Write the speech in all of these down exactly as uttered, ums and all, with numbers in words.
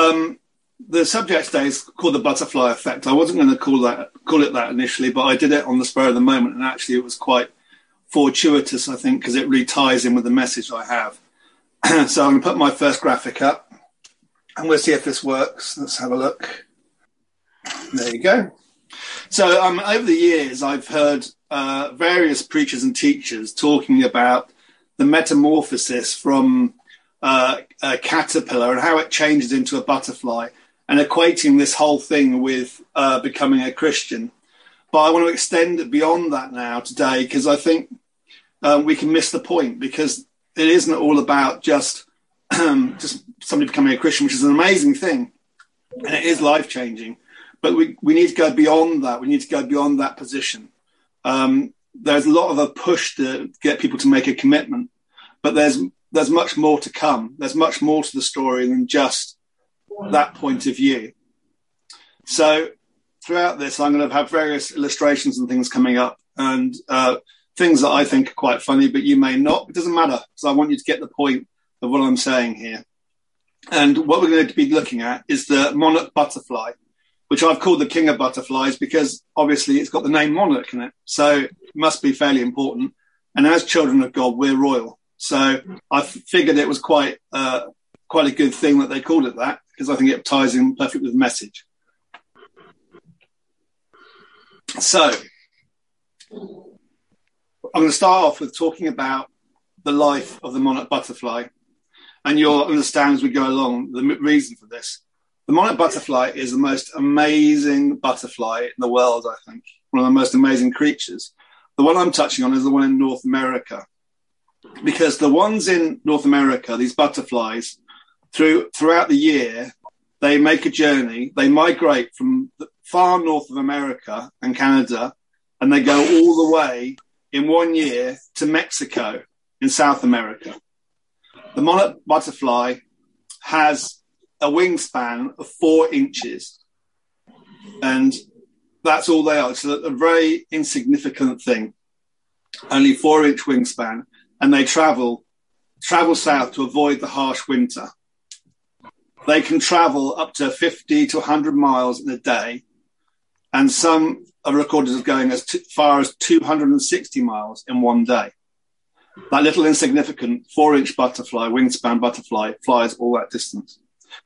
um, the subject today is called the butterfly effect. I wasn't going to call that call it that initially, but I did it on the spur of the moment, and actually it was quite fortuitous, I think, because it really ties in with the message I have. So I'm going to put my first graphic up, and we'll see if this works. Let's have a look. There you go. So um, over the years, I've heard uh, various preachers and teachers talking about the metamorphosis from uh, a caterpillar and how it changes into a butterfly, and equating this whole thing with uh, becoming a Christian. But I want to extend it beyond that now today, because I think um, we can miss the point, because it isn't all about just um, just somebody becoming a Christian, which is an amazing thing, and it is life-changing. But we, we need to go beyond that. We need to go beyond that position. Um, there's a lot of a push to get people to make a commitment, but there's there's much more to come. There's much more to the story than just that point of view. So throughout this, I'm going to have various illustrations and things coming up, and uh, things that I think are quite funny, but you may not. It doesn't matter, because I want you to get the point of what I'm saying here. And what we're going to be looking at is the monarch butterfly, which I've called the king of butterflies because obviously it's got the name monarch in it. So it must be fairly important. And as children of God, we're royal. So I figured it was quite uh, quite a good thing that they called it that, because I think it ties in perfectly with the message. So I'm going to start off with talking about the life of the monarch butterfly. And you'll understand as we go along the reason for this. The monarch butterfly is the most amazing butterfly in the world, I think. One of the most amazing creatures. The one I'm touching on is the one in North America. Because the ones in North America, these butterflies, through throughout the year, they make a journey. They migrate from the far north of America and Canada, and they go all the way in one year to Mexico in South America. The monarch butterfly has a wingspan of four inches, and that's all they are. It's a, a very insignificant thing, only four inch wingspan, and they travel travel south to avoid the harsh winter. They can travel up to fifty to one hundred miles in a day, and some are recorded as going as t- far as two hundred sixty miles in one day. That little insignificant four-inch butterfly, wingspan butterfly, flies all that distance.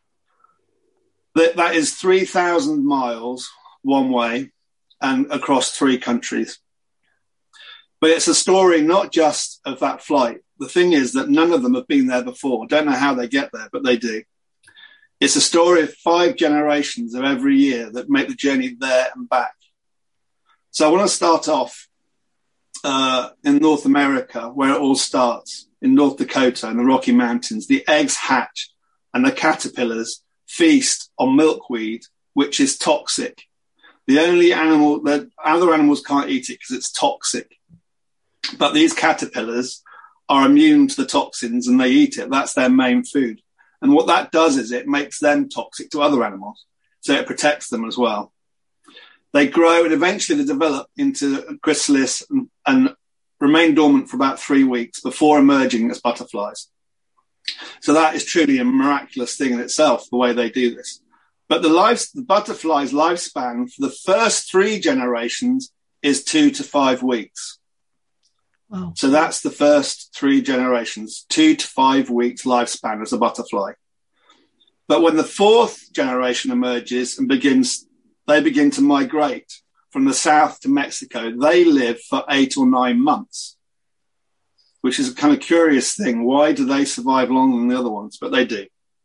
That, that is three thousand miles one way and across three countries. But it's a story not just of that flight. The thing is that none of them have been there before. Don't know how they get there, but they do. It's a story of five generations of every year that make the journey there and back. So I want to start off Uh, in North America, where it all starts, in North Dakota and the Rocky Mountains. The eggs hatch and the caterpillars feast on milkweed, which is toxic. The only animal that other animals can't eat it because it's toxic. But these caterpillars are immune to the toxins and they eat it. That's their main food. And what that does is it makes them toxic to other animals. So it protects them as well. They grow and eventually they develop into a chrysalis and, and remain dormant for about three weeks before emerging as butterflies. So that is truly a miraculous thing in itself, the way they do this. But the, life, the butterfly's lifespan for the first three generations is two to five weeks. Wow. So that's the first three generations, two to five weeks lifespan as a butterfly. But when the fourth generation emerges and begins they begin to migrate from the south to Mexico. They live for eight or nine months, which is a kind of curious thing. Why do they survive longer than the other ones? But they do.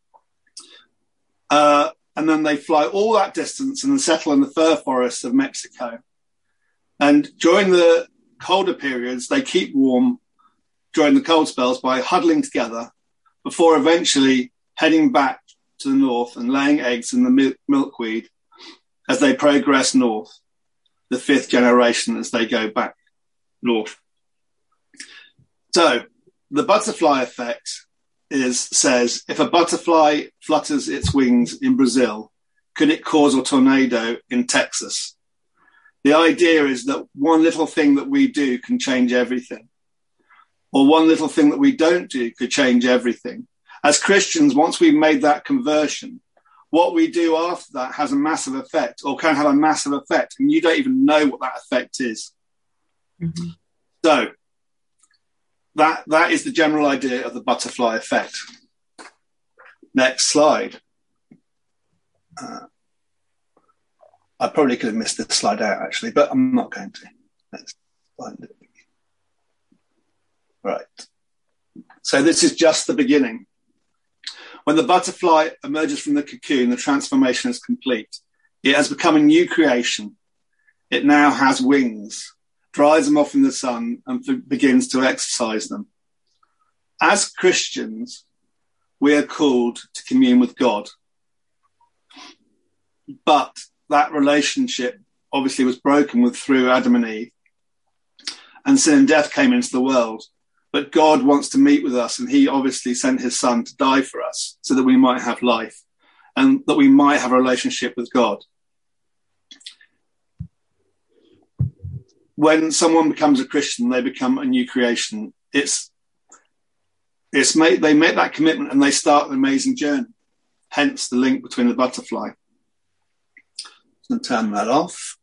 Uh, and then they fly all that distance and then settle in the fir forests of Mexico. And during the colder periods, they keep warm during the cold spells by huddling together before eventually heading back to the north and laying eggs in the mil- milkweed as they progress north, the fifth generation as they go back north. So the butterfly effect is says, if a butterfly flutters its wings in Brazil, could it cause a tornado in Texas? The idea is that one little thing that we do can change everything. Or one little thing that we don't do could change everything. As Christians, once we've made that conversion, what we do after that has a massive effect, or can have a massive effect, and you don't even know what that effect is. Mm-hmm. So that that is the general idea of the butterfly effect. Next slide. Uh, I probably could have missed this slide out, actually, but I'm not going to. Let's find it. Right. So this is just the beginning. When the butterfly emerges from the cocoon, the transformation is complete. It has become a new creation. It now has wings, dries them off in the sun, and f- begins to exercise them. As Christians, we are called to commune with God. But that relationship obviously was broken with through Adam and Eve. And sin and death came into the world. But God wants to meet with us, and he obviously sent his son to die for us so that we might have life and that we might have a relationship with God. When someone becomes a Christian, they become a new creation. It's, it's made, they make that commitment and they start an amazing journey. Hence the link between the butterfly. I'm going to turn that off.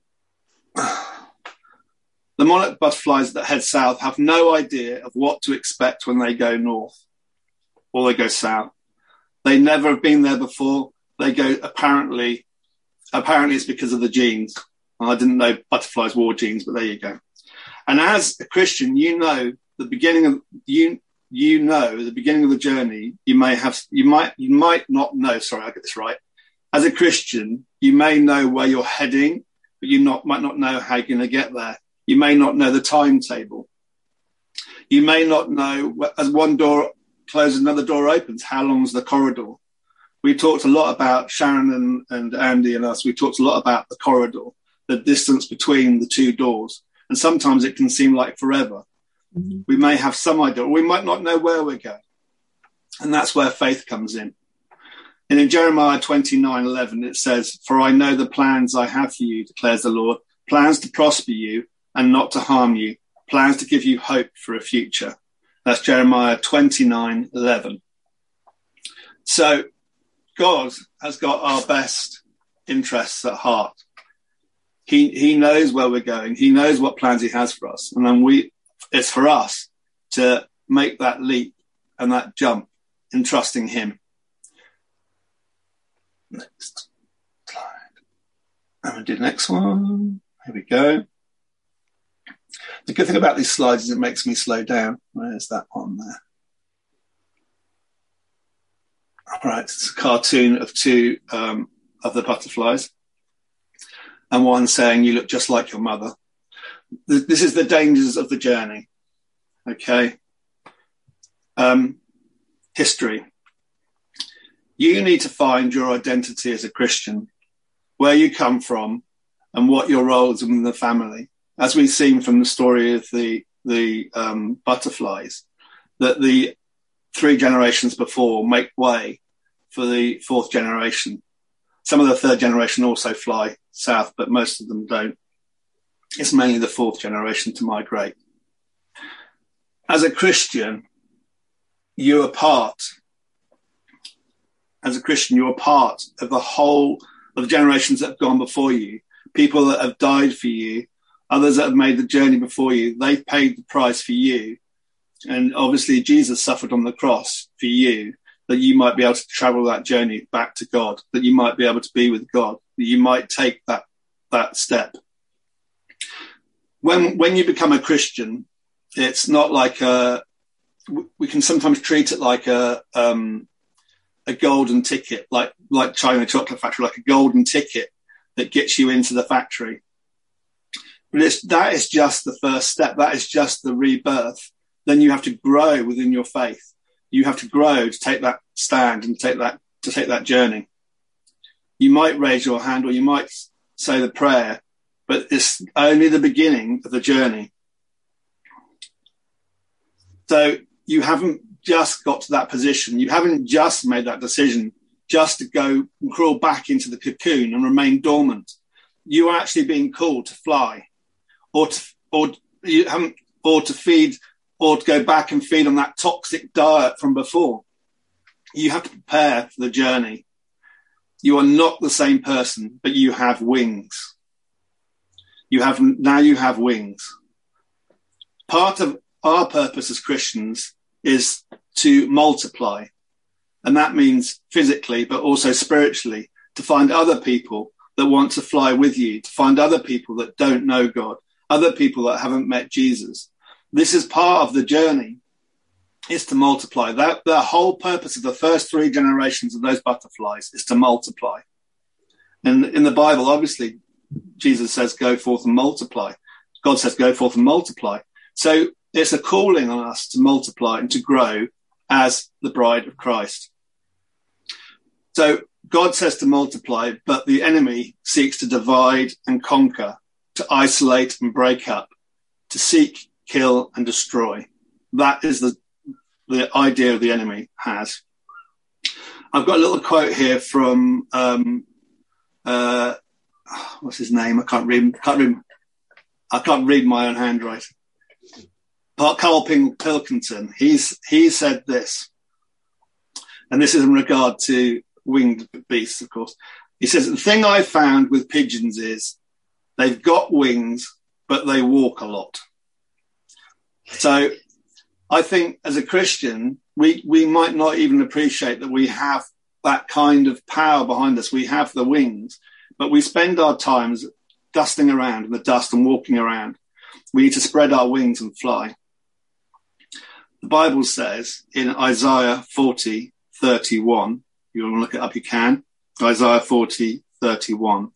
The monarch butterflies that head south have no idea of what to expect when they go north or they go south. They never have been there before. They go apparently, apparently it's because of the genes. I didn't know butterflies wore genes, but there you go. And as a Christian, you know the beginning of you you know the beginning of the journey. You may have you might you might not know. Sorry, I get this right. As a Christian, you may know where you're heading, but you not might not know how you're going to get there. You may not know the timetable. You may not know, as one door closes, another door opens, how long is the corridor? We talked a lot about, Sharon and, and Andy and us, we talked a lot about the corridor, the distance between the two doors. And sometimes it can seem like forever. Mm-hmm. We may have some idea, or we might not know where we're going. And that's where faith comes in. And in Jeremiah twenty-nine eleven, it says, "For I know the plans I have for you, declares the Lord, plans to prosper you, and not to harm you, plans to give you hope for a future." That's Jeremiah twenty-nine eleven. So God has got our best interests at heart. He he knows where we're going. He knows what plans he has for us. And then we, it's for us to make that leap and that jump in trusting him. Next slide. I'm going to do the next one. Here we go. The good thing about these slides is it makes me slow down. Where's that one there? All right, it's a cartoon of two um, of the butterflies. And one saying, "You look just like your mother." This is the dangers of the journey. Okay. Um, history. You need to find your identity as a Christian, where you come from and what your role is within the family. As we've seen from the story of the, the um, butterflies, that the three generations before make way for the fourth generation. Some of the third generation also fly south, but most of them don't. It's mainly the fourth generation to migrate. As a Christian, you are part, as a Christian, you are part of the whole of the generations that have gone before you, people that have died for you, others that have made the journey before you. They've paid the price for you. And obviously Jesus suffered on the cross for you, that you might be able to travel that journey back to God, that you might be able to be with God, that you might take that, that step. When, when you become a Christian, it's not like a, we can sometimes treat it like a, um, a golden ticket, like, like China Chocolate Factory, like a golden ticket that gets you into the factory. But it's, that is just the first step. That is just the rebirth. Then you have to grow within your faith. You have to grow to take that stand and take that, to take that journey. You might raise your hand or you might say the prayer, but it's only the beginning of the journey. So you haven't just got to that position. You haven't just made that decision just to go and crawl back into the cocoon and remain dormant. You are actually being called to fly, or to, or you haven't, or to feed, or to go back and feed on that toxic diet from before. You have to prepare for the journey. You are not the same person, but you have wings. You have, now you have wings. Part of our purpose as Christians is to multiply. And that means physically, but also spiritually, to find other people that want to fly with you, to find other people that don't know God, other people that haven't met Jesus. This is part of the journey, is to multiply. That the whole purpose of the first three generations of those butterflies is to multiply. And in the Bible, obviously, Jesus says, go forth and multiply. God says, go forth and multiply. So it's a calling on us to multiply and to grow as the bride of Christ. So God says to multiply, but the enemy seeks to divide and conquer, to isolate and break up, to seek, kill and destroy. That is the, the idea the enemy has. I've got a little quote here from, um, uh, what's his name? I can't read, can't read, I can't read my own handwriting. Carl Pilkington, he's, he said this, and this is in regard to winged beasts, of course. He says, the thing I found with pigeons is they've got wings, but they walk a lot. So I think as a Christian, we, we might not even appreciate that we have that kind of power behind us. We have the wings, but we spend our times dusting around in the dust and walking around. We need to spread our wings and fly. The Bible says in Isaiah forty thirty-one, you want to look it up, you can. Isaiah forty thirty-one.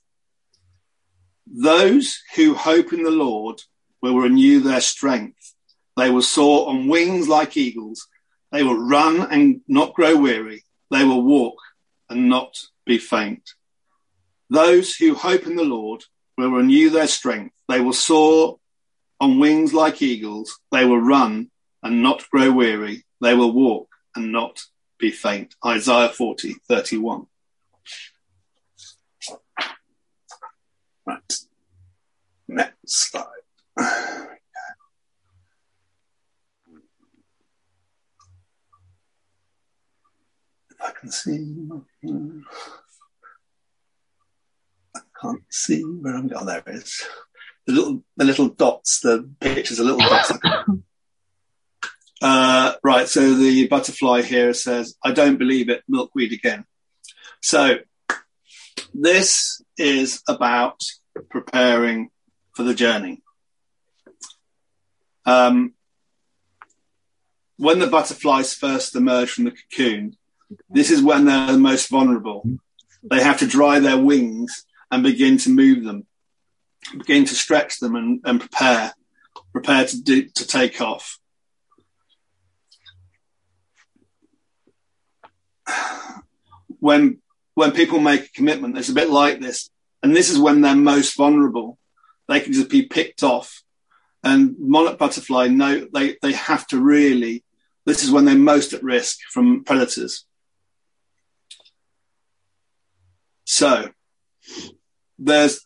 Those who hope in the Lord will renew their strength. They will soar on wings like eagles. They will run and not grow weary. They will walk and not be faint. Those who hope in the Lord will renew their strength. They will soar on wings like eagles. They will run and not grow weary. They will walk and not be faint. Isaiah forty thirty-one. Right. Next slide. If I can see. I can't see where I'm going. Oh, there it is. The little, the little dots, the pictures are little dots. Uh, right, so the butterfly here says, I don't believe it, milkweed again. So this is about preparing for the journey. Um, when the butterflies first emerge from the cocoon, this is when they're the most vulnerable. They have to dry their wings and begin to move them, begin to stretch them and, and prepare, prepare to do, to take off. When when people make a commitment, it's a bit like this, and this is when they're most vulnerable. They can just be picked off, and monarch butterfly know they they have to really. This is when they're most at risk from predators. So there's.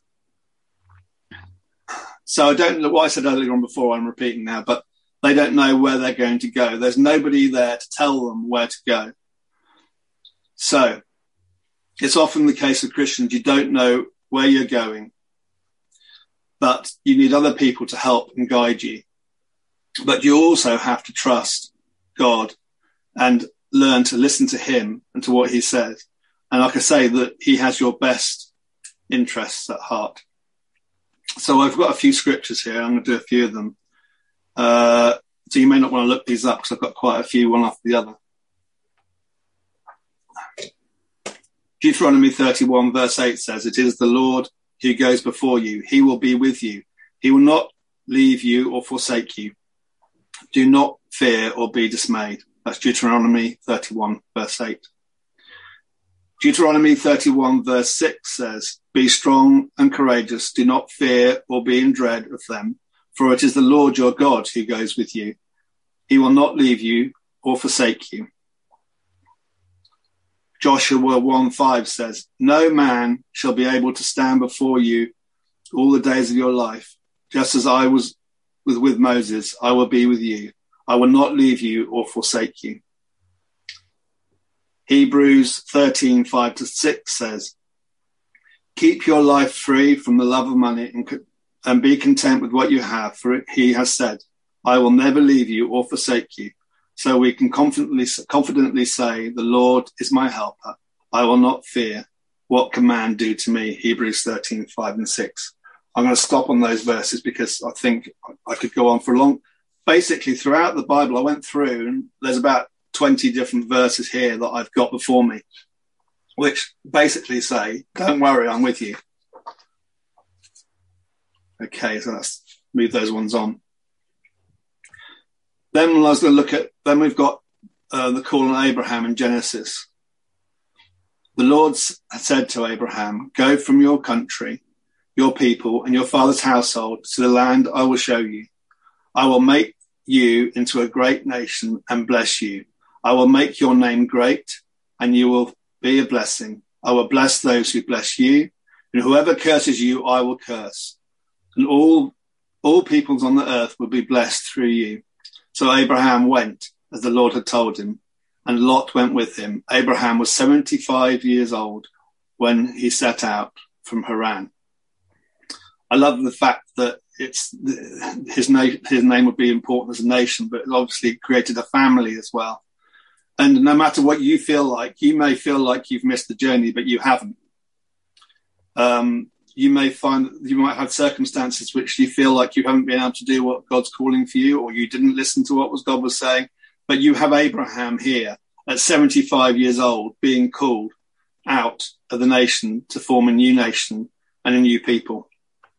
So I don't know what I said earlier on before. I'm repeating now, but they don't know where they're going to go. There's nobody there to tell them where to go. So it's often the case with Christians, you don't know where you're going, but you need other people to help and guide you. But you also have to trust God and learn to listen to him and to what he says. And like I say, that he has your best interests at heart. So I've got a few scriptures here. I'm going to do a few of them. Uh, so you may not want to look these up because I've got quite a few, one after the other. Deuteronomy thirty-one verse eight says, it is the Lord who goes before you. He will be with you. He will not leave you or forsake you. Do not fear or be dismayed. That's Deuteronomy thirty-one verse eight. Deuteronomy thirty-one verse six says, be strong and courageous. Do not fear or be in dread of them, for it is the Lord your God who goes with you. He will not leave you or forsake you. Joshua one five says, no man shall be able to stand before you all the days of your life. Just as I was with, with Moses, I will be with you. I will not leave you or forsake you. Hebrews thirteen, five to six says, keep your life free from the love of money and, and be content with what you have, for he has said, I will never leave you or forsake you. So we can confidently, confidently say, the Lord is my helper. I will not fear. What can man do to me? Hebrews thirteen, five and six. I'm going to stop on those verses because I think I could go on for a long. Basically, throughout the Bible, I went through and there's about twenty different verses here that I've got before me, which basically say, don't worry, I'm with you. Okay, so let's move those ones on. Then I was going to look at, then we've got uh, the call on Abraham in Genesis. The Lord said to Abraham, go from your country, your people, and your father's household to the land I will show you. I will make you into a great nation and bless you. I will make your name great, and you will be a blessing. I will bless those who bless you, and whoever curses you, I will curse. And all, all peoples on the earth will be blessed through you. So Abraham went, as the Lord had told him, and Lot went with him. Abraham was seventy-five years old when he set out from Haran. I love the fact that it's his name, his name would be important as a nation, but it obviously created a family as well. And no matter what you feel like, you may feel like you've missed the journey, but you haven't. Um, you may find that you might have circumstances which you feel like you haven't been able to do what God's calling for you, or you didn't listen to what was God was saying. But you have Abraham here at seventy-five years old being called out of the nation to form a new nation and a new people.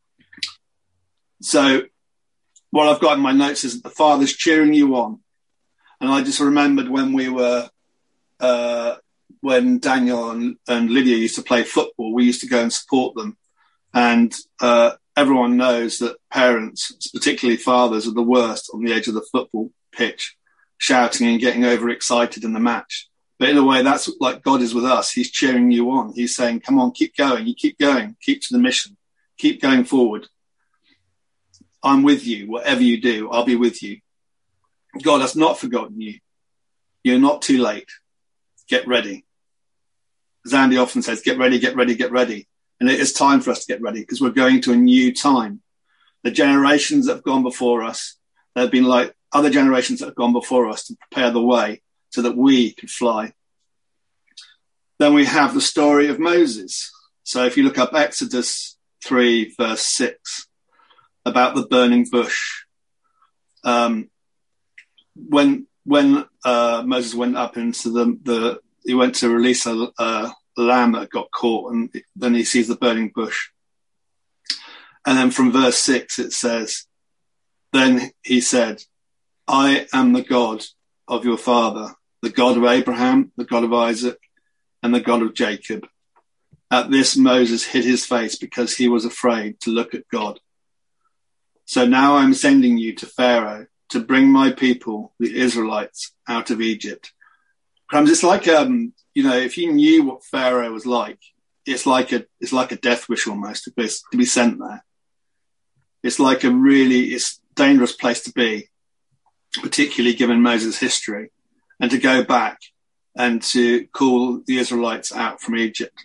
So what I've got in my notes is that the Father's cheering you on. And I just remembered when we were, uh, when Daniel and, and Lydia used to play football, we used to go and support them. And uh, everyone knows that parents, particularly fathers, are the worst on the edge of the football pitch, shouting and getting overexcited in the match. But in a way, that's like God is with us. He's cheering you on. He's saying, come on, keep going. You keep going. Keep to the mission. Keep going forward. I'm with you. Whatever you do, I'll be with you. God has not forgotten you. You're not too late. Get ready. As Andy often says, get ready, get ready, get ready. And it is time for us to get ready because we're going to a new time. The generations that have gone before us, they've been like other generations that have gone before us to prepare the way so that we could fly. Then we have the story of Moses. So if you look up Exodus three, verse six, about the burning bush, um, when when uh, Moses went up into the, the he went to release a, a lamb that got caught, and then he sees the burning bush. And then from verse six it says, then he said, I am the God of your father, the God of Abraham, the God of Isaac, and the God of Jacob. At this Moses hid his face because he was afraid to look at God. So now I'm sending you to Pharaoh to bring my people, the Israelites, out of Egypt. Crumbs, it's like, um, you know, if you knew what Pharaoh was like, it's like a, it's like a death wish almost to be, to be sent there. It's like a really, it's a dangerous place to be, particularly given Moses' history, and to go back and to call the Israelites out from Egypt.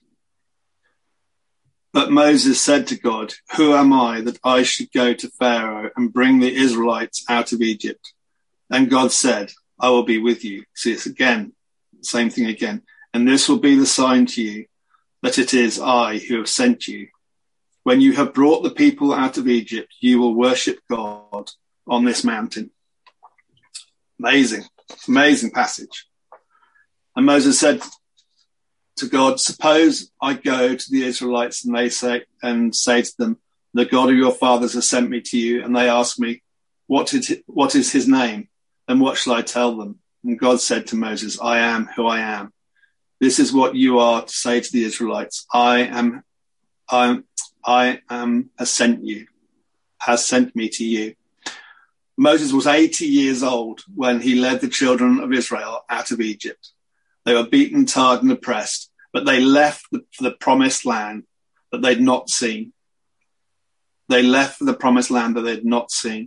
But Moses said to God, who am I that I should go to Pharaoh and bring the Israelites out of Egypt? And God said, I will be with you. See, it's again, same thing again. And this will be the sign to you that it is I who have sent you. When you have brought the people out of Egypt, you will worship God on this mountain. Amazing, amazing passage. And Moses said to God, suppose I go to the Israelites and they say, and say to them, the God of your fathers has sent me to you. And they ask me, what is, what is his name? And what shall I tell them? And God said to Moses, I am who I am. This is what you are to say to the Israelites. I am, I am, I am has sent you, has sent me to you. Moses was eighty years old when he led the children of Israel out of Egypt. They were beaten, tarred, and oppressed, but they left the, for the promised land that they'd not seen. They left for the promised land that they'd not seen.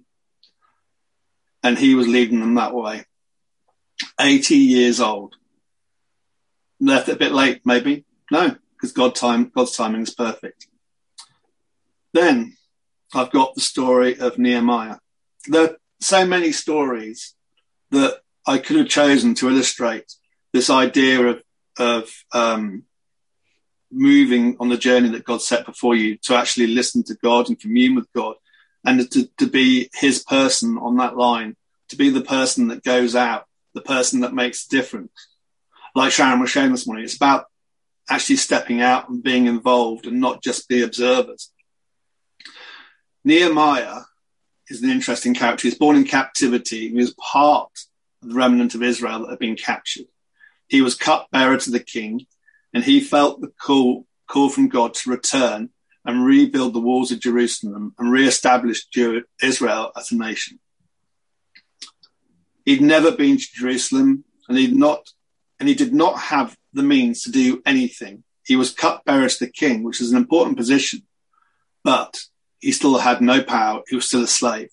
And he was leading them that way. eighty years old. left it a bit late, maybe. No, because God time, God's timing is perfect. Then I've got the story of Nehemiah. There are so many stories that I could have chosen to illustrate this idea of, of um, moving on the journey that God set before you, to actually listen to God and commune with God, and to, to be his person on that line, to be the person that goes out, the person that makes a difference. Like Sharon was showing this morning, it's about actually stepping out and being involved and not just be observers. Nehemiah is an interesting character. He was born in captivity. He was part of the remnant of Israel that had been captured. He was cupbearer to the king, and he felt the call, call from God to return and rebuild the walls of Jerusalem and re-establish Israel as a nation. He'd never been to Jerusalem, and he'd not, and he did not have the means to do anything. He was cupbearer to the king, which is an important position, but he still had no power. He was still a slave.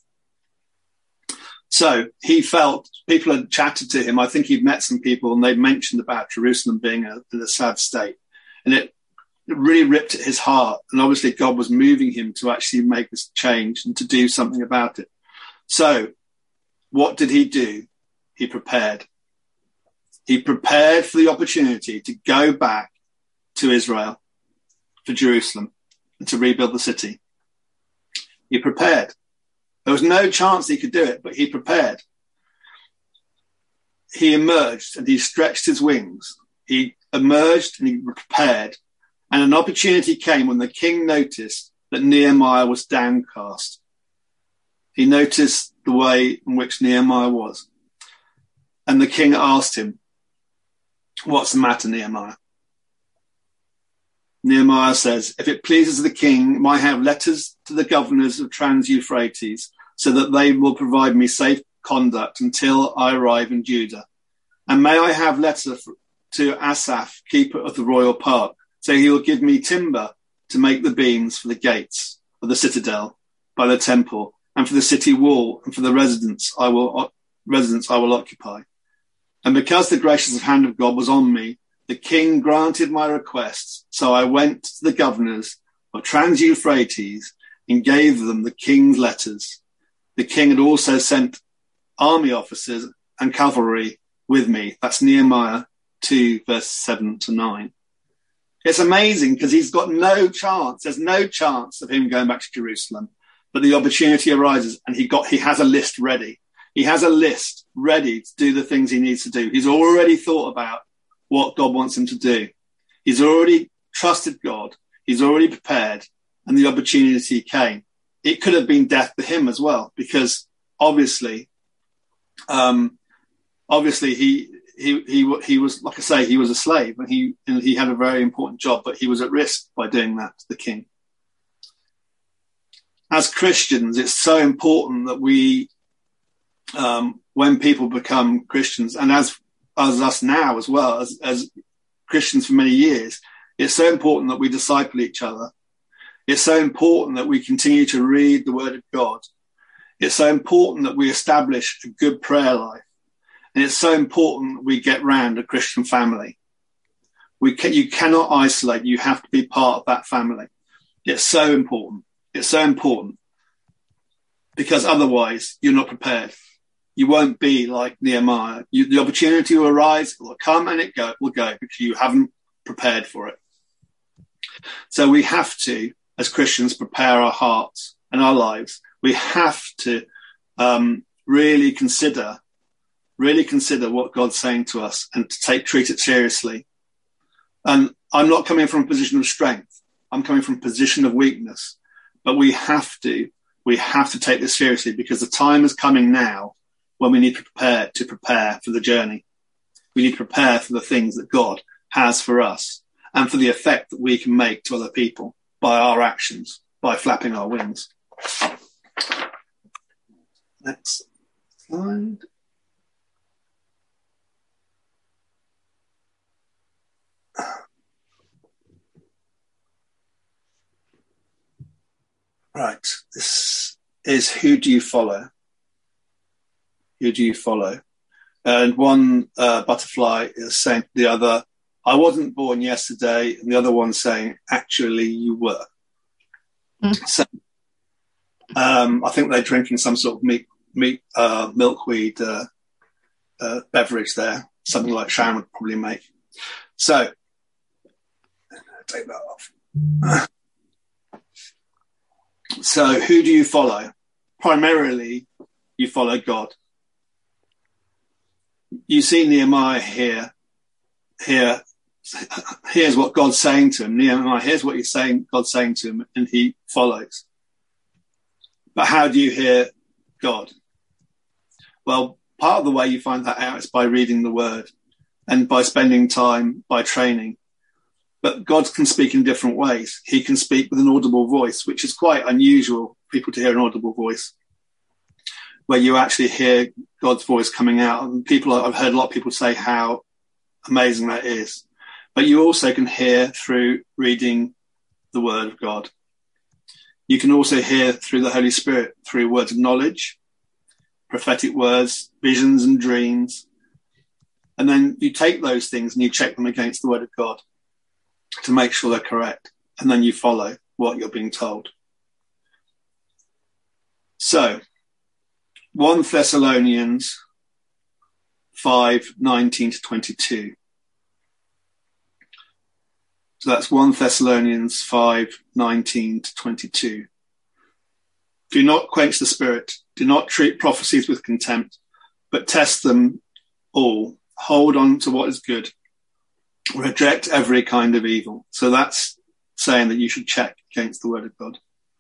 So he felt, people had chatted to him. I think he'd met some people, and they'd mentioned about Jerusalem being a, in a sad state. And it, it really ripped at his heart. And obviously God was moving him to actually make this change and to do something about it. So what did he do? He prepared. He prepared for the opportunity to go back to Israel, for Jerusalem, and to rebuild the city. He prepared. There was no chance he could do it, but he prepared. He emerged and he stretched his wings. He emerged and he prepared. And an opportunity came when the king noticed that Nehemiah was downcast. He noticed the way in which Nehemiah was. And the king asked him, "What's the matter, Nehemiah?" Nehemiah says, "If it pleases the king, I have letters to the governors of Trans-Euphrates so that they will provide me safe conduct until I arrive in Judah. And may I have letter to Asaph, keeper of the royal park, so he will give me timber to make the beams for the gates of the citadel by the temple, and for the city wall, and for the residence I will, residence I will occupy." And because the gracious hand of God was on me, the king granted my requests. So I went to the governors of Trans-Euphrates and gave them the king's letters. The king had also sent army officers and cavalry with me. That's Nehemiah two, verse seven to nine. It's amazing because he's got no chance. There's no chance of him going back to Jerusalem, but the opportunity arises, and he got, he has a list ready. He has a list ready to do the things he needs to do. He's already thought about what God wants him to do. He's already trusted God. He's already prepared, and the opportunity came. It could have been death to him as well, because obviously, um, obviously he, he, he, he was, like I say, he was a slave, and he, and he had a very important job, but he was at risk by doing that to the king. As Christians, it's so important that we, um, when people become Christians, and as as us now as well, as, as Christians for many years, it's so important that we disciple each other. It's so important that we continue to read the Word of God. It's so important that we establish a good prayer life. And it's so important that we get round a Christian family. We can, you cannot isolate. You have to be part of that family. It's so important. It's so important. Because otherwise, you're not prepared. You won't be like Nehemiah. You, the opportunity will arise, it will come, and it go, will go because you haven't prepared for it. So we have to, as Christians, prepare our hearts and our lives. We have to um, really consider, really consider what God's saying to us, and to take treat it seriously. And I'm not coming from a position of strength. I'm coming from a position of weakness. But we have to, we have to take this seriously, because the time is coming now when we need to prepare to prepare for the journey. We need to prepare for the things that God has for us, and for the effect that we can make to other people by our actions, by flapping our wings. Next slide. Right, this is Who Do You Follow? Who do you follow? And one uh, butterfly is saying to the other, I wasn't born yesterday, and the other one saying, actually, you were. Mm. So um, I think they're drinking some sort of meat, meat uh, milkweed uh, uh, beverage there, something like Sharon would probably make. So, take that off. So, who do you follow? Primarily, you follow God. You see Nehemiah here. Here, here's what God's saying to him. Nehemiah, here's what he's saying. God's saying to him, and he follows. But how do you hear God? Well, part of the way you find that out is by reading the Word and by spending time by training. But God can speak in different ways. He can speak with an audible voice, which is quite unusual for people to hear an audible voice, where you actually hear God's voice coming out. And people, I've heard a lot of people say how amazing that is. But you also can hear through reading the Word of God. You can also hear through the Holy Spirit, through words of knowledge, prophetic words, visions and dreams. And then you take those things and you check them against the Word of God to make sure they're correct. And then you follow what you're being told. So, First Thessalonians five, nineteen to twenty-two. So that's First Thessalonians five, nineteen to twenty-two. Do not quench the Spirit. Do not treat prophecies with contempt, but test them all. Hold on to what is good. Reject every kind of evil. So that's saying that you should check against the Word of God.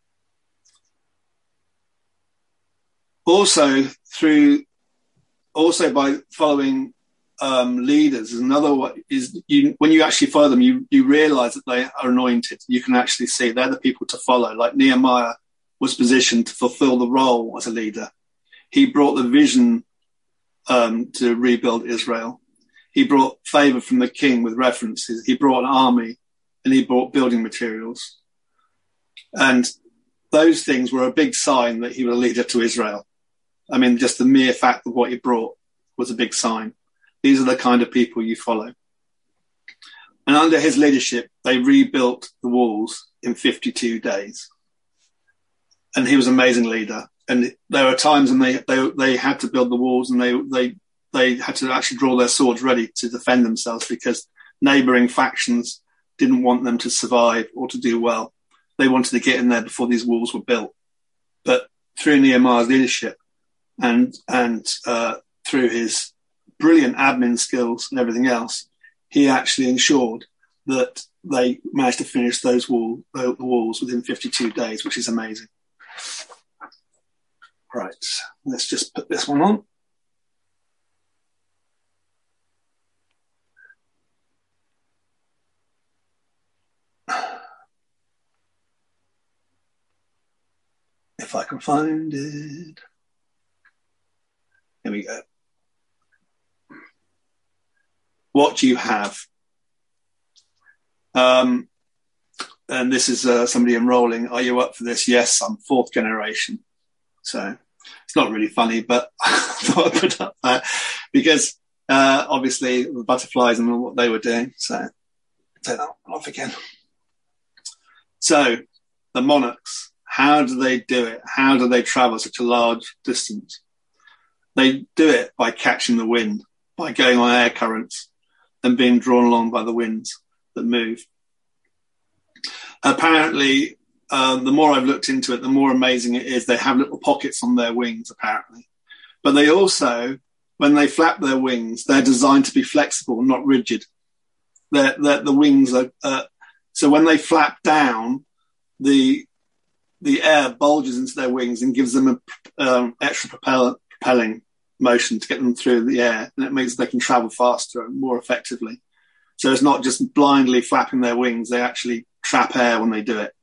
Also, through, also by following um, leaders is another way. Is you when you actually follow them, you you realise that they are anointed. You can actually see they're the people to follow. Like Nehemiah was positioned to fulfil the role as a leader. He brought the vision um, to rebuild Israel. He brought favour from the king with references. He brought an army, and he brought building materials. And those things were a big sign that he was a leader to Israel. I mean, just the mere fact of what he brought was a big sign. These are the kind of people you follow. And under his leadership, they rebuilt the walls in fifty-two days. And he was an amazing leader. And there were times when they, they, they had to build the walls, and they, they, they had to actually draw their swords ready to defend themselves because neighbouring factions didn't want them to survive or to do well. They wanted to get in there before these walls were built. But through Nehemiah's leadership and and uh, through his brilliant admin skills and everything else, he actually ensured that they managed to finish those wall, the walls within fifty-two days, which is amazing. Right, let's just put this one on. If I can find it. Here we go. What do you have? Um, and this is uh, somebody enrolling. Are you up for this? Yes, I'm fourth generation. So it's not really funny, but I thought I'd put up that because uh, obviously the butterflies and what they were doing. So take that off again. So the monarchs. How do they do it? How do they travel such a large distance? They do it by catching the wind, by going on air currents and being drawn along by the winds that move. Apparently, um, the more I've looked into it, the more amazing it is. They have little pockets on their wings, apparently. But they also, when they flap their wings, they're designed to be flexible, not rigid. They're, they're, the wings are... Uh, so when they flap down, the... the air bulges into their wings and gives them an um, extra propel- propelling motion to get them through the air. And it means they can travel faster and more effectively. So it's not just blindly flapping their wings. They actually trap air when they do it.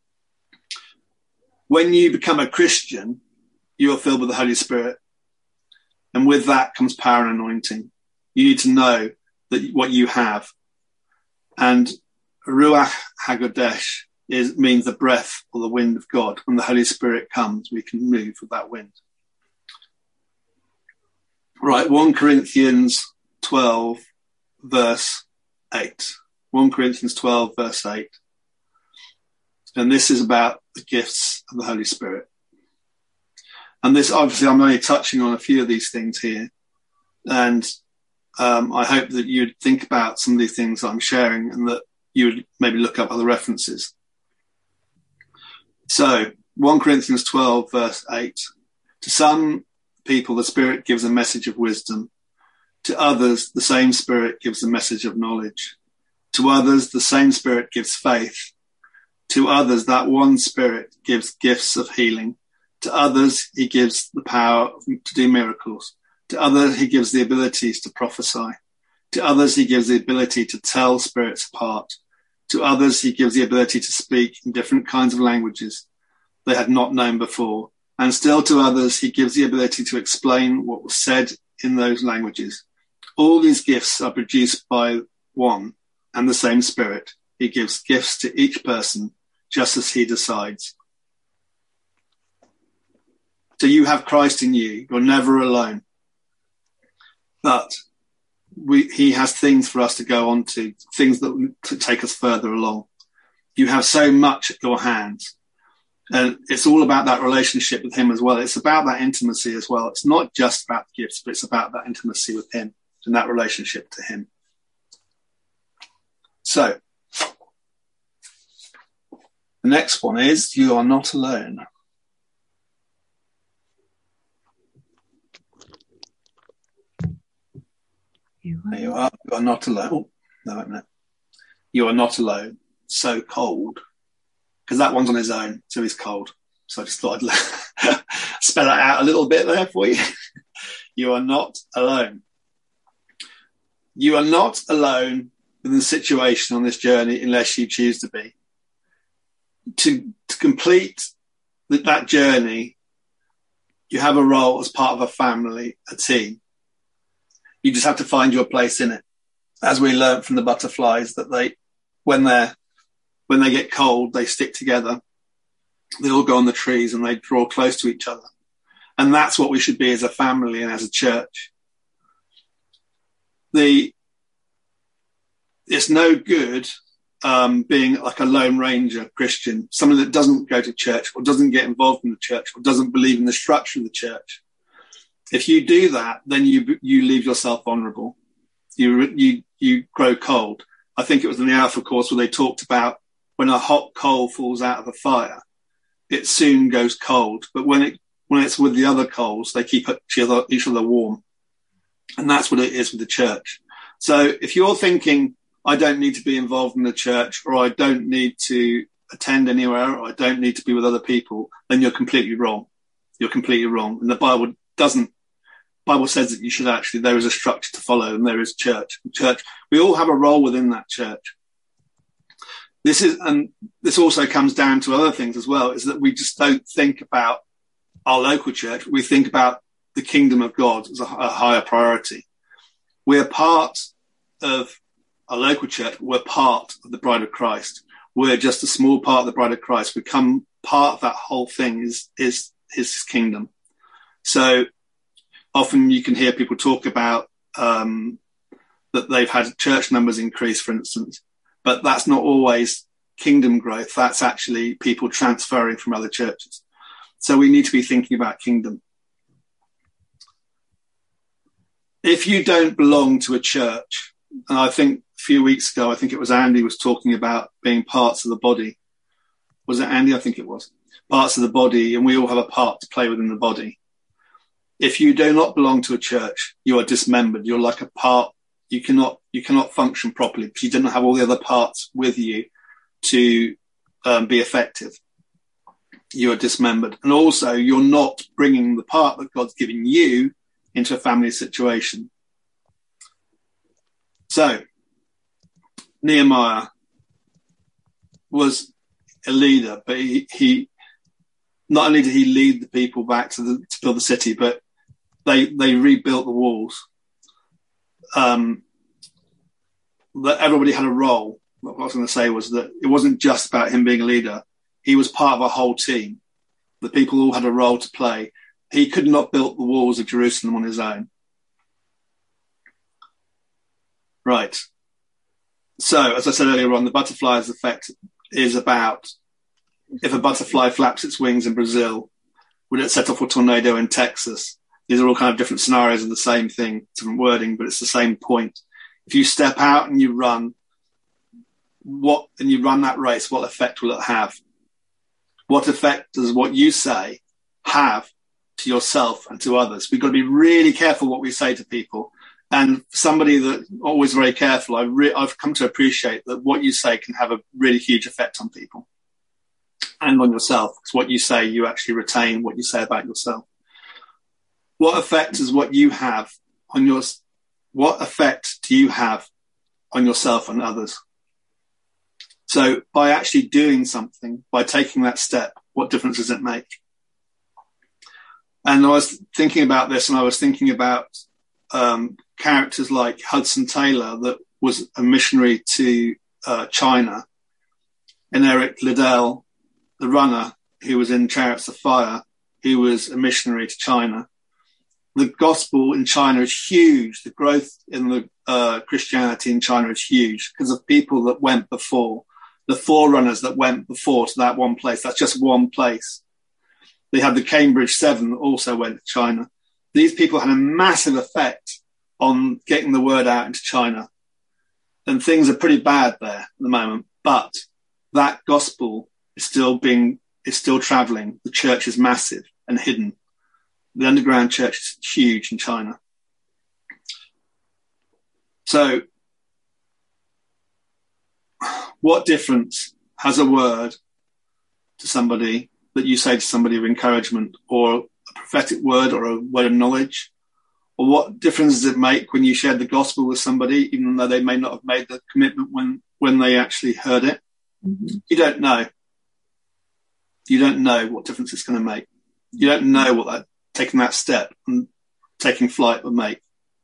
When you become a Christian, you are filled with the Holy Spirit. And with that comes power and anointing. You need to know that what you have. And Ruach HaKodesh is means the breath or the wind of God. When the Holy Spirit comes, we can move with that wind. Right, First Corinthians twelve, verse eight. First Corinthians twelve, verse eight. And this is about the gifts of the Holy Spirit. And this, obviously, I'm only touching on a few of these things here. And um, I hope that you'd think about some of these things I'm sharing and that you would maybe look up other references. So, First Corinthians twelve, verse eight. To some people, the Spirit gives a message of wisdom. To others, the same Spirit gives a message of knowledge. To others, the same Spirit gives faith. To others, that one Spirit gives gifts of healing. To others, he gives the power to do miracles. To others, he gives the abilities to prophesy. To others, he gives the ability to tell spirits apart. To others, he gives the ability to speak in different kinds of languages they had not known before. And still to others, he gives the ability to explain what was said in those languages. All these gifts are produced by one and the same Spirit. He gives gifts to each person just as he decides. So you have Christ in you. You're never alone. But we, he has things for us to go on to, things that to take us further along. You have so much at your hands. And it's all about that relationship with him as well. It's about that intimacy as well. It's not just about the gifts, but it's about that intimacy with him and that relationship to him. So, the next one is, you are not alone. You are, there you are. You are not alone. Oh, no, no. You are not alone. So cold. Because that one's on his own, so he's cold. So I just thought I'd spell it out a little bit there for you. You are not alone. You are not alone in the situation on this journey unless you choose to be. To, to complete that, that journey, you have a role as part of a family, a team. You just have to find your place in it. As we learned from the butterflies, that they, when they're, when they get cold, they stick together. They all go on the trees and they draw close to each other. And that's what we should be as a family and as a church. The, it's no good um, being like a Lone Ranger Christian, someone that doesn't go to church or doesn't get involved in the church or doesn't believe in the structure of the church. If you do that, then you you leave yourself vulnerable. You you you grow cold. I think it was in the Alpha course where they talked about when a hot coal falls out of a fire, it soon goes cold. But when it when it's with the other coals, they keep each other, each other warm. And that's what it is with the church. So if you're thinking, I don't need to be involved in the church, or I don't need to attend anywhere, or I don't need to be with other people, then you're completely wrong. You're completely wrong. And the Bible doesn't, Bible says that you should actually, there is a structure to follow and there is church. Church, we all have a role within that church. This is, and this also comes down to other things as well, is that we just don't think about our local church. We think about the kingdom of God as a, a higher priority. We're part of a local church. We're part of the bride of Christ. We're just a small part of the bride of Christ. We become part of that whole thing is, is his kingdom. So often you can hear people talk about um, that they've had church numbers increase, for instance, but that's not always kingdom growth. That's actually people transferring from other churches. So we need to be thinking about kingdom. If you don't belong to a church, and I think a few weeks ago, I think it was Andy was talking about being parts of the body. Was it Andy? I think it was. Parts of the body, and we all have a part to play within the body. If you do not belong to a church, you are dismembered. You're like a part. You cannot, you cannot function properly because you don't have all the other parts with you to um, be effective. You are dismembered. And also you're not bringing the part that God's given you into a family situation. So Nehemiah was a leader, but he, he not only did he lead the people back to, the, to build the city, but they they rebuilt the walls. Um, that everybody had a role. What I was going to say was that it wasn't just about him being a leader. He was part of a whole team. The people all had a role to play. He could not build the walls of Jerusalem on his own. Right. So, as I said earlier on, the butterfly's effect is about if a butterfly flaps its wings in Brazil, would it set off a tornado in Texas? These are all kind of different scenarios of the same thing, different wording, but it's the same point. If you step out and you run, what and you run that race, what effect will it have? What effect does what you say have to yourself and to others? We've got to be really careful what we say to people. And for somebody that always very careful, I re- I've come to appreciate that what you say can have a really huge effect on people and on yourself. Because what you say, you actually retain what you say about yourself. What effect does what you have on your, what effect do you have on yourself and others? So by actually doing something, by taking that step, what difference does it make? And I was thinking about this, and I was thinking about um, characters like Hudson Taylor, that was a missionary to uh, China, and Eric Liddell, the runner who was in Chariots of Fire, who was a missionary to China. The gospel in China is huge. The growth in the uh, Christianity in China is huge because of people that went before, the forerunners that went before to that one place. That's just one place. They had the Cambridge Seven that also went to China. These people had a massive effect on getting the word out into China. And things are pretty bad there at the moment. But that gospel is still being, is still traveling. The church is massive and hidden. The underground church is huge in China. So what difference has a word to somebody that you say to somebody of encouragement, or a prophetic word, or a word of knowledge? Or what difference does it make when you share the gospel with somebody, even though they may not have made the commitment when, when they actually heard it? Mm-hmm. You don't know. You don't know what difference it's going to make. You don't know what that, taking that step and taking flight would make.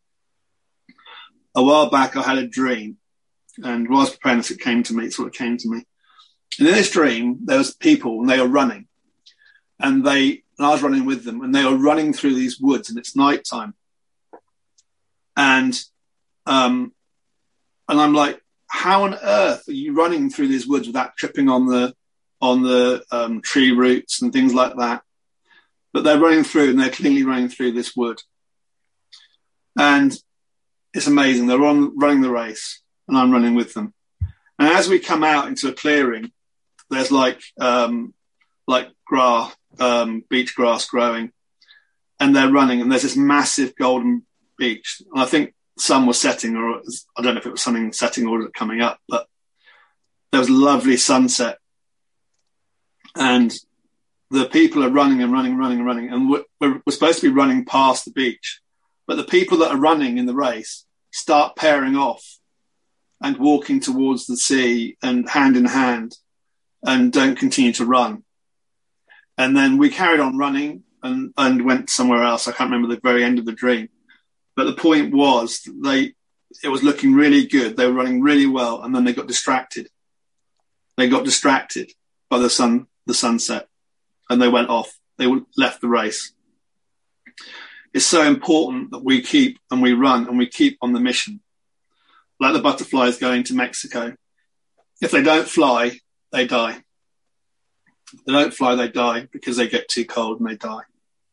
A while back, I had a dream, and while I was preparing this, it came to me. It's what it came to me. And in this dream, there was people, and they were running. And they, and I was running with them, and they were running through these woods, and it's nighttime. And, um, and I'm like, how on earth are you running through these woods without tripping on the, on the, um, tree roots and things like that? But they're running through, and they're cleanly running through this wood. And it's amazing. They're on running the race, and I'm running with them. And as we come out into a clearing, there's like, um, like grass, um, beach grass growing, and they're running, and there's this massive golden beach. And I think sun was setting, or was, I don't know if it was something setting or coming up, but there was a lovely sunset. And the people are running and running, running and running. And we're, we're supposed to be running past the beach, but the people that are running in the race start pairing off and walking towards the sea and hand in hand, and don't continue to run. And then we carried on running and, and went somewhere else. I can't remember the very end of the dream. But the point was they, it was looking really good. They were running really well. And then they got distracted. They got distracted by the sun, the sunset, and they went off. They left the race. It's so important that we keep and we run and we keep on the mission. Like the butterflies going to Mexico. If they don't fly, they die. If they don't fly, they die because they get too cold and they die.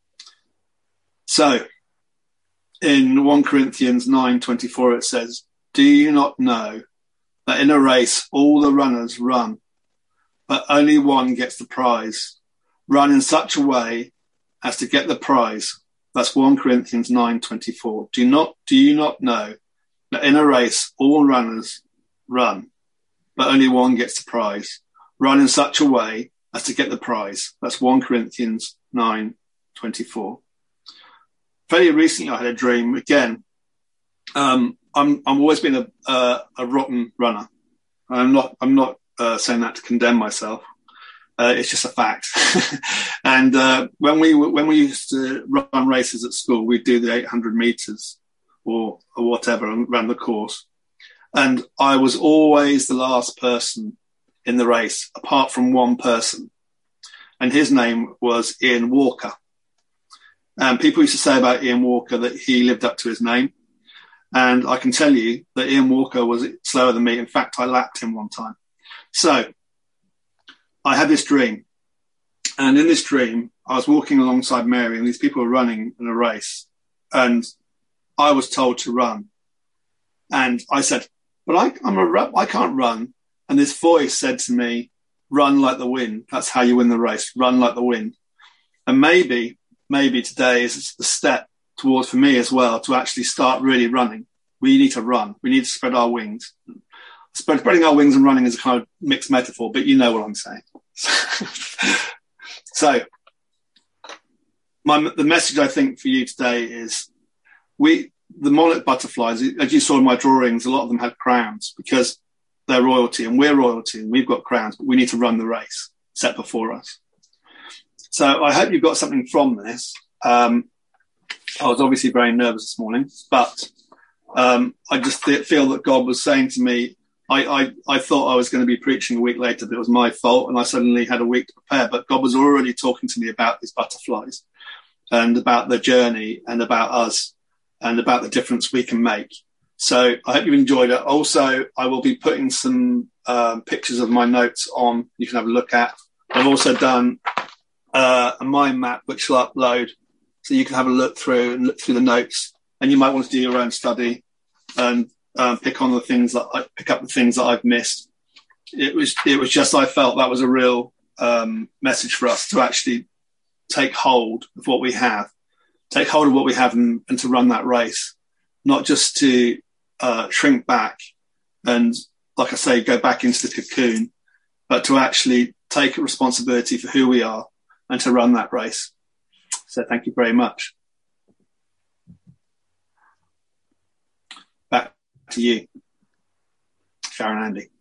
So in First Corinthians nine twenty-four, it says, do you not know that in a race all the runners run, but only one gets the prize? Run in such a way as to get the prize. That's First Corinthians nine twenty-four. Do not, do you not know that in a race all runners run, but only one gets the prize? Run in such a way as to get the prize. That's First Corinthians nine twenty-four. Very recently, I had a dream again. Um, I'm, I'm always been a, uh, a rotten runner. I'm not, I'm not, uh, saying that to condemn myself. Uh, it's just a fact. And, uh, when we, when we used to run races at school, we'd do the eight hundred meters or, or whatever around the course. And I was always the last person in the race, apart from one person. And his name was Ian Walker. And people used to say about Ian Walker that he lived up to his name. And I can tell you that Ian Walker was slower than me. In fact, I lapped him one time. So I had this dream. And in this dream, I was walking alongside Mary, and these people were running in a race. And I was told to run. And I said, but I, I'm a, I can't run. And this voice said to me, run like the wind. That's how you win the race. Run like the wind. And maybe, maybe today is a step towards, for me as well, to actually start really running. We need to run. We need to spread our wings. Spreading our wings and running is a kind of mixed metaphor, but you know what I'm saying. So my, the message I think for you today is we, the monarch butterflies, as you saw in my drawings, a lot of them had crowns because they're royalty and we're royalty and we've got crowns, but we need to run the race set before us. So I hope you've got something from this. Um, I was obviously very nervous this morning, but um, I just th- feel that God was saying to me, I, I, I thought I was going to be preaching a week later, but it was my fault, and I suddenly had a week to prepare. But God was already talking to me about these butterflies and about the journey and about us and about the difference we can make. So I hope you enjoyed it. Also, I will be putting some um, pictures of my notes on you can have a look at. I've also done uh, a mind map, which I'll upload so you can have a look through and look through the notes. And you might want to do your own study and um, pick on the things that I pick up the things that I've missed. It was it was just I felt that was a real um, message for us to actually take hold of what we have, take hold of what we have, and, and to run that race, not just to uh, shrink back and, like I say, go back into the cocoon, but to actually take responsibility for who we are and to run that race. So thank you very much. Back to you, Sharon Andy.